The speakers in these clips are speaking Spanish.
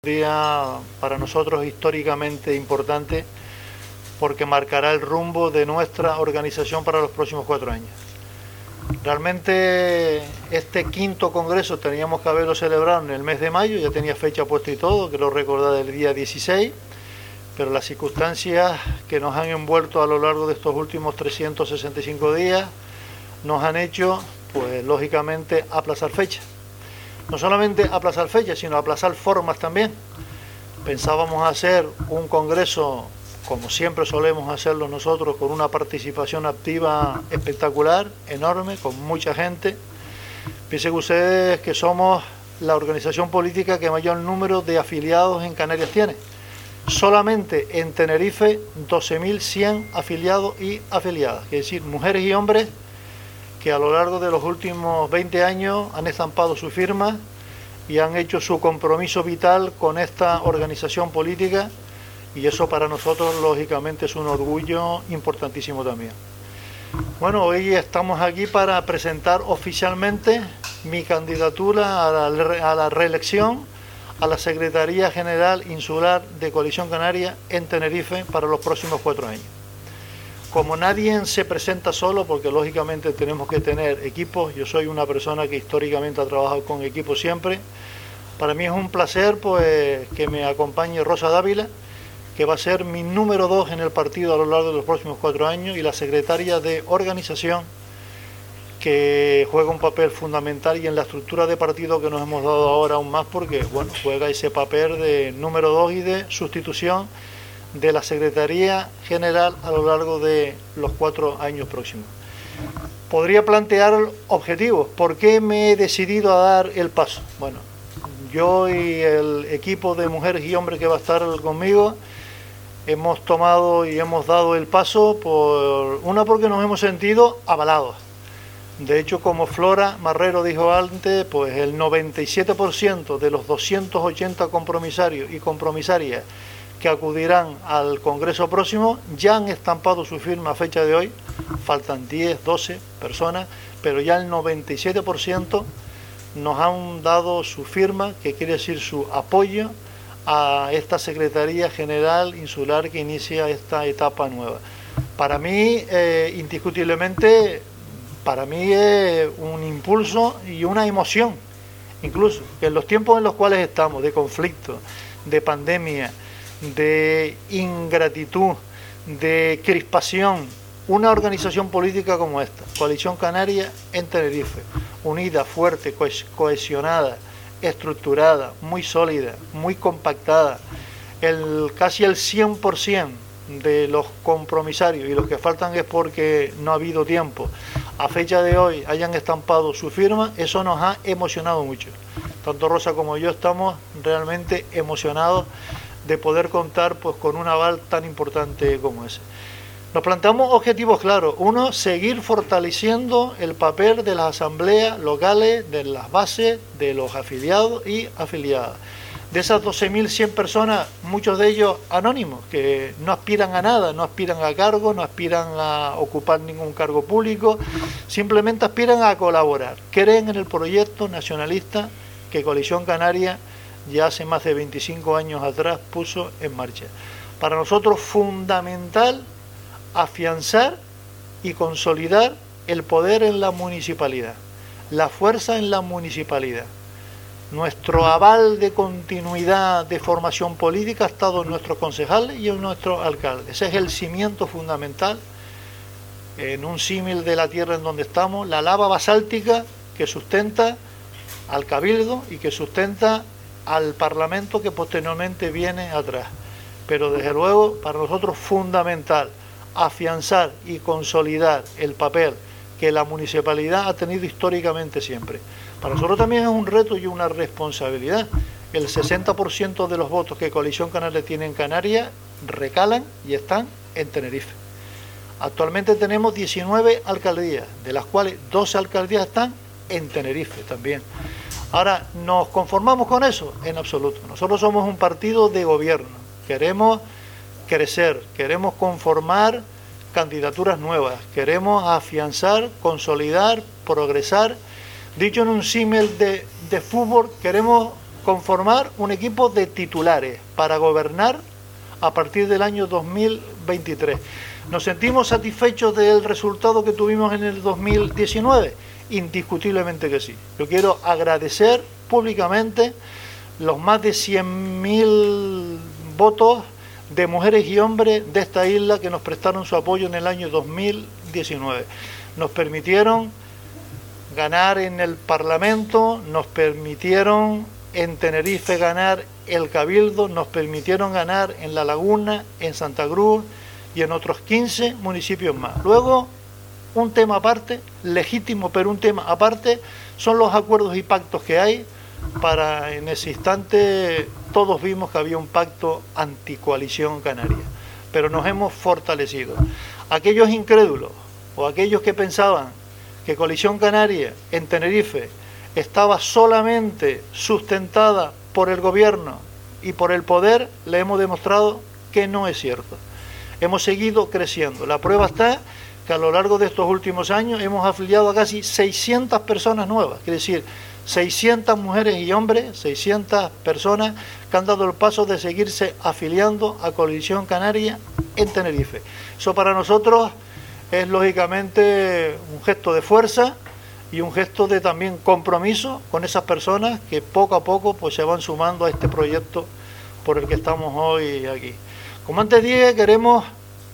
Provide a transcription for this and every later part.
Día para nosotros históricamente importante porque marcará el rumbo de nuestra organización para los próximos 4 años. Realmente este quinto congreso teníamos que haberlo celebrado en el mes de mayo, ya tenía fecha puesta y todo, quiero recordar el día 16, pero las circunstancias que nos han envuelto a lo largo de estos últimos 365 días nos han hecho, pues lógicamente, aplazar fecha. No solamente aplazar fechas, sino aplazar formas también. Pensábamos hacer un congreso, como siempre solemos hacerlo nosotros, con una participación activa espectacular, enorme, con mucha gente. Piensen ustedes que somos la organización política que mayor número de afiliados en Canarias tiene. Solamente en Tenerife 12.100 afiliados y afiliadas, es decir, mujeres y hombres que a lo largo de los últimos 20 años han estampado su firma y han hecho su compromiso vital con esta organización política, y eso para nosotros lógicamente es un orgullo importantísimo también. Bueno, hoy estamos aquí para presentar oficialmente mi candidatura a la reelección a la Secretaría General Insular de Coalición Canaria en Tenerife para los próximos 4 años. Como nadie se presenta solo, porque lógicamente tenemos que tener equipos, yo soy una persona que históricamente ha trabajado con equipos siempre, para mí es un placer pues que me acompañe Rosa Dávila, que va a ser mi número 2 en el partido a lo largo de los próximos 4 años, y la secretaria de organización, que juega un papel fundamental, y en la estructura de partido que nos hemos dado ahora aún más, porque bueno, juega ese papel de número 2 y de sustitución de la Secretaría General a lo largo de los 4 años próximos. Podría plantear objetivos. ¿Por qué me he decidido a dar el paso? Bueno, yo y el equipo de mujeres y hombres que va a estar conmigo hemos tomado y hemos dado el paso porque nos hemos sentido avalados. De hecho, como Flora Marrero dijo antes, pues el 97% de los 280 compromisarios y compromisarias que acudirán al congreso próximo ya han estampado su firma a fecha de hoy. Faltan 10, 12 personas, pero ya el 97% nos han dado su firma, que quiere decir su apoyo a esta Secretaría General Insular que inicia esta etapa nueva. Para mí, indiscutiblemente, para mí es un impulso y una emoción, incluso en los tiempos en los cuales estamos, de conflicto, de pandemia, de ingratitud, de crispación, una organización política como esta, Coalición Canaria en Tenerife, unida, fuerte, cohesionada, estructurada, muy sólida, muy compactada, casi el 100% de los compromisarios, y los que faltan es porque no ha habido tiempo, a fecha de hoy hayan estampado su firma, eso nos ha emocionado mucho. Tanto Rosa como yo estamos realmente emocionados de poder contar pues con un aval tan importante como ese. Nos planteamos objetivos claros. Uno, seguir fortaleciendo el papel de las asambleas locales, de las bases, de los afiliados y afiliadas. De esas 12.100 personas, muchos de ellos anónimos, que no aspiran a nada, no aspiran a cargos, no aspiran a ocupar ningún cargo público, simplemente aspiran a colaborar. Creen en el proyecto nacionalista que Coalición Canaria ya hace más de 25 años atrás puso en marcha. Para nosotros fundamental afianzar y consolidar el poder en la municipalidad, la fuerza en la municipalidad. Nuestro aval de continuidad de formación política ha estado en nuestros concejales y en nuestros alcaldes. Ese es el cimiento fundamental, en un símil de la tierra en donde estamos, la lava basáltica que sustenta al cabildo y que sustenta al Parlamento que posteriormente viene atrás. Pero desde luego para nosotros fundamental afianzar y consolidar el papel que la municipalidad ha tenido históricamente siempre. Para nosotros también es un reto y una responsabilidad. El 60% de los votos que Coalición Canaria tiene en Canarias recalan y están en Tenerife. Actualmente tenemos 19 alcaldías, de las cuales 12 alcaldías están en Tenerife también. Ahora, ¿nos conformamos con eso? En absoluto. Nosotros somos un partido de gobierno. Queremos crecer, queremos conformar candidaturas nuevas, queremos afianzar, consolidar, progresar. Dicho en un símil de fútbol, queremos conformar un equipo de titulares para gobernar a partir del año 2023. ¿Nos sentimos satisfechos del resultado que tuvimos en el 2019? Indiscutiblemente que sí. Yo quiero agradecer públicamente los más de 100.000 votos de mujeres y hombres de esta isla que nos prestaron su apoyo en el año 2019. Nos permitieron ganar en el Parlamento, nos permitieron en Tenerife ganar el Cabildo, nos permitieron ganar en La Laguna, en Santa Cruz y en otros 15 municipios más. Luego, un tema aparte, legítimo, pero un tema aparte, son los acuerdos y pactos que hay para, en ese instante, todos vimos que había un pacto anticoalición canaria, pero nos hemos fortalecido. Aquellos incrédulos o aquellos que pensaban que Coalición Canaria en Tenerife estaba solamente sustentada por el gobierno y por el poder, le hemos demostrado que no es cierto. Hemos seguido creciendo. La prueba está que a lo largo de estos últimos años hemos afiliado a casi 600 personas nuevas, es decir, 600 mujeres y hombres, 600 personas que han dado el paso de seguirse afiliando a Coalición Canaria en Tenerife. Eso para nosotros es lógicamente un gesto de fuerza y un gesto de también compromiso con esas personas que poco a poco pues se van sumando a este proyecto por el que estamos hoy aquí. Como antes dije, queremos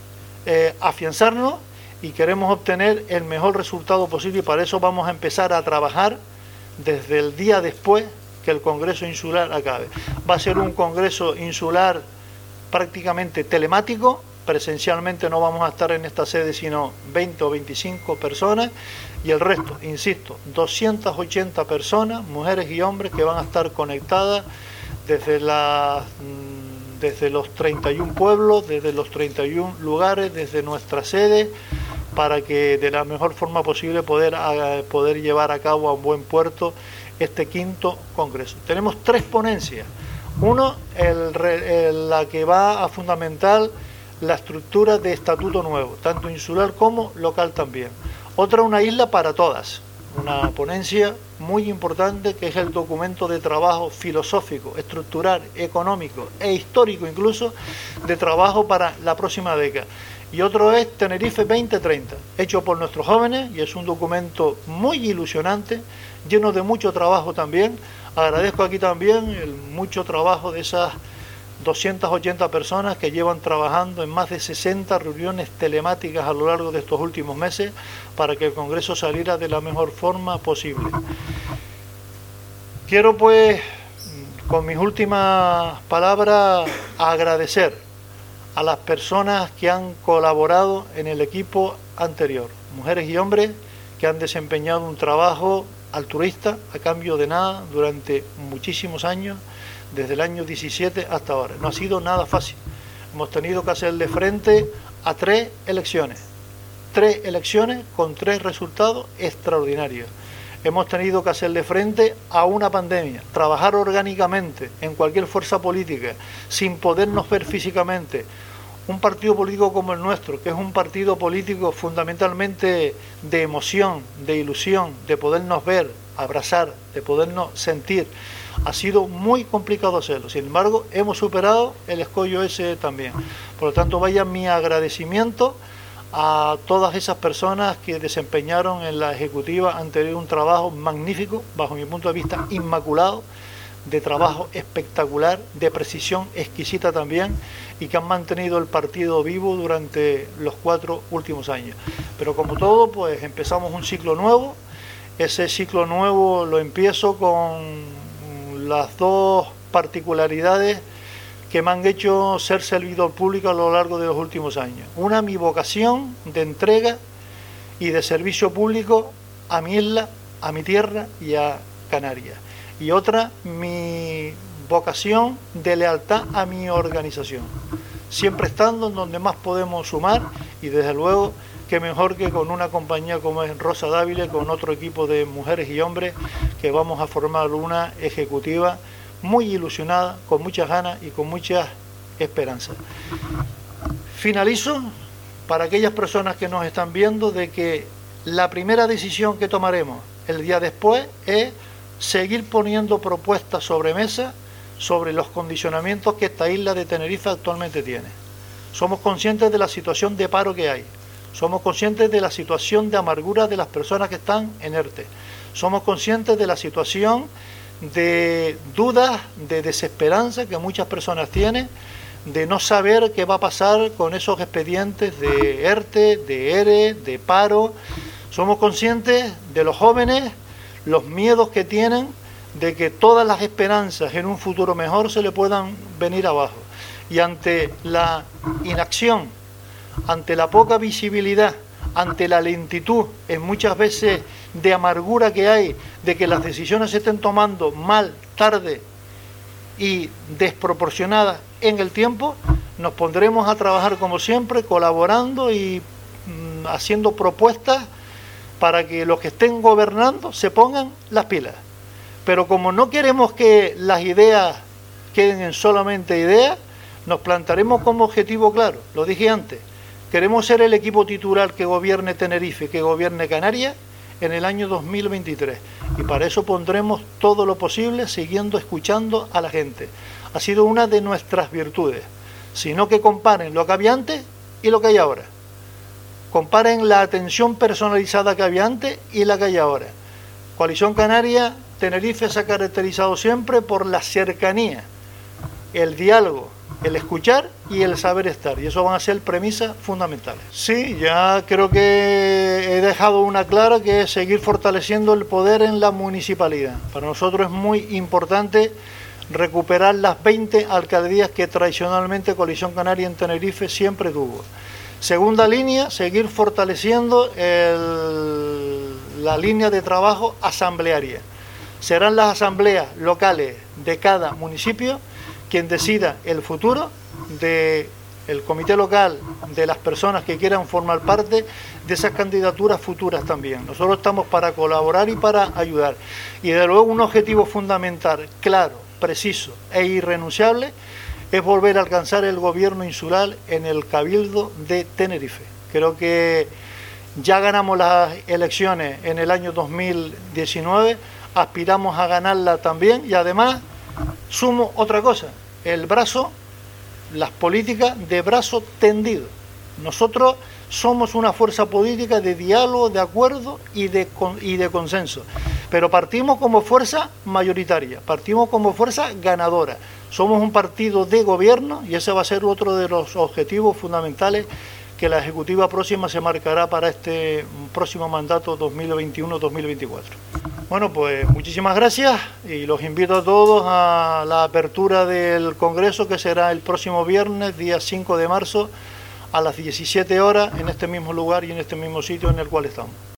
afianzarnos y queremos obtener el mejor resultado posible, y para eso vamos a empezar a trabajar desde el día después que el Congreso Insular acabe. Va a ser un Congreso Insular prácticamente telemático. Presencialmente no vamos a estar en esta sede sino 20 o 25 personas, y el resto, insisto, 280 personas, mujeres y hombres, que van a estar conectadas desde los 31 pueblos, desde los 31 lugares, desde nuestra sede, para que de la mejor forma posible poder llevar a cabo a un buen puerto este quinto congreso. Tenemos 3 ponencias. Uno, la que va a fundamentar la estructura de estatuto nuevo, tanto insular como local también. Otra, una isla para todas, una ponencia muy importante que es el documento de trabajo filosófico, estructural, económico e histórico incluso de trabajo para la próxima década. Y otro es Tenerife 2030, hecho por nuestros jóvenes, y es un documento muy ilusionante, lleno de mucho trabajo también. Agradezco aquí también el mucho trabajo de esas 280 personas que llevan trabajando en más de 60 reuniones telemáticas a lo largo de estos últimos meses para que el Congreso saliera de la mejor forma posible. Quiero pues, con mis últimas palabras, agradecer a las personas que han colaborado en el equipo anterior, mujeres y hombres que han desempeñado un trabajo altruista a cambio de nada durante muchísimos años, desde el año 17 hasta ahora. No ha sido nada fácil. Hemos tenido que hacerle frente a 3 elecciones. 3 elecciones con 3 resultados extraordinarios. Hemos tenido que hacerle frente a una pandemia, trabajar orgánicamente en cualquier fuerza política, sin podernos ver físicamente. Un partido político como el nuestro, que es un partido político fundamentalmente de emoción, de ilusión, de podernos ver, abrazar, de podernos sentir. Ha sido muy complicado hacerlo, sin embargo hemos superado el escollo ese también. Por lo tanto, vaya mi agradecimiento a todas esas personas que desempeñaron en la ejecutiva anterior un trabajo magnífico, bajo mi punto de vista inmaculado, de trabajo espectacular, de precisión exquisita también, y que han mantenido el partido vivo durante los 4 últimos años. Pero como todo, pues empezamos un ciclo nuevo. Ese ciclo nuevo lo empiezo con las 2 particularidades que me han hecho ser servidor público a lo largo de los últimos años. Una, mi vocación de entrega y de servicio público a mi isla, a mi tierra y a Canarias. Y otra, mi vocación de lealtad a mi organización, siempre estando en donde más podemos sumar, y desde luego que mejor que con una compañía como es Rosa Dávila, con otro equipo de mujeres y hombres que vamos a formar una ejecutiva muy ilusionada, con muchas ganas y con muchas esperanzas. Finalizo para aquellas personas que nos están viendo de que la primera decisión que tomaremos el día después es seguir poniendo propuestas sobre mesa sobre los condicionamientos que esta isla de Tenerife actualmente tiene. Somos conscientes de la situación de paro que hay, somos conscientes de la situación de amargura de las personas que están en ERTE, somos conscientes de la situación de dudas, de desesperanza que muchas personas tienen, de no saber qué va a pasar con esos expedientes de ERTE, de ERE, de paro. Somos conscientes de los jóvenes, los miedos que tienen, de que todas las esperanzas en un futuro mejor se le puedan venir abajo. Y ante la inacción, ante la poca visibilidad, ante la lentitud, en muchas veces de amargura que hay, de que las decisiones se estén tomando mal, tarde y desproporcionadas en el tiempo, nos pondremos a trabajar como siempre, colaborando y haciendo propuestas para que los que estén gobernando se pongan las pilas. Pero como no queremos que las ideas queden en solamente ideas, nos plantaremos como objetivo claro, lo dije antes, queremos ser el equipo titular que gobierne Tenerife, que gobierne Canarias en el año 2023. Y para eso pondremos todo lo posible siguiendo escuchando a la gente. Ha sido una de nuestras virtudes. Sino que comparen lo que había antes y lo que hay ahora. Comparen la atención personalizada que había antes y la que hay ahora. Coalición Canaria, Tenerife se ha caracterizado siempre por la cercanía, el diálogo, el escuchar y el saber estar, y eso van a ser premisas fundamentales. Sí, ya creo que he dejado una clara, que es seguir fortaleciendo el poder en la municipalidad. Para nosotros es muy importante recuperar las 20 alcaldías que tradicionalmente Coalición Canaria en Tenerife siempre tuvo. Segunda línea, seguir fortaleciendo la línea de trabajo asamblearia. Serán las asambleas locales de cada municipio quien decida el futuro del comité local, de las personas que quieran formar parte de esas candidaturas futuras también. Nosotros estamos para colaborar y para ayudar. Y de luego un objetivo fundamental, claro, preciso e irrenunciable, es volver a alcanzar el gobierno insular en el Cabildo de Tenerife. Creo que ya ganamos las elecciones en el año 2019, aspiramos a ganarla también y además sumo otra cosa, las políticas de brazo tendido. Nosotros somos una fuerza política de diálogo, de acuerdo y de consenso, pero partimos como fuerza mayoritaria, partimos como fuerza ganadora. Somos un partido de gobierno y ese va a ser otro de los objetivos fundamentales que la Ejecutiva próxima se marcará para este próximo mandato 2021-2024. Bueno, pues muchísimas gracias y los invito a todos a la apertura del Congreso, que será el próximo viernes, día 5 de marzo, a las 17 horas, en este mismo lugar y en este mismo sitio en el cual estamos.